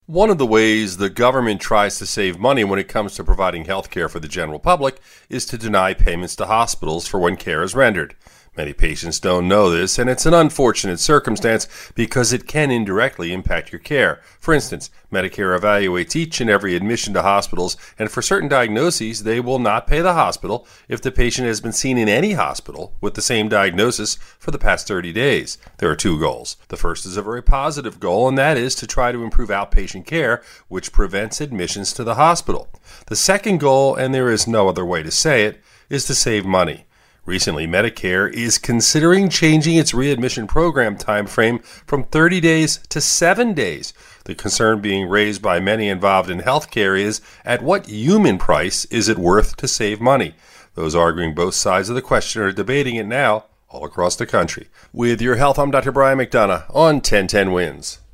One of the ways the government tries to save money when it comes to providing health care for the general public is to deny payments to hospitals for when care is rendered. Many patients don't know this, and it's an unfortunate circumstance because it can indirectly impact your care. For instance, Medicare evaluates each and every admission to hospitals, and for certain diagnoses, they will not pay the hospital if the patient has been seen in any hospital with the same diagnosis for the past 30 days. There are two goals. The first is a very positive goal, and that is to try to improve outpatient care, which prevents admissions to the hospital. The second goal, and there is no other way to say it, is to save money. Recently, Medicare is considering changing its readmission program timeframe from 30 days to 7 days. The concern being raised by many involved in healthcare is, at what human price is it worth to save money? Those arguing both sides of the question are debating it now all across the country. With your health, I'm Dr. Brian McDonough on 1010 Wins.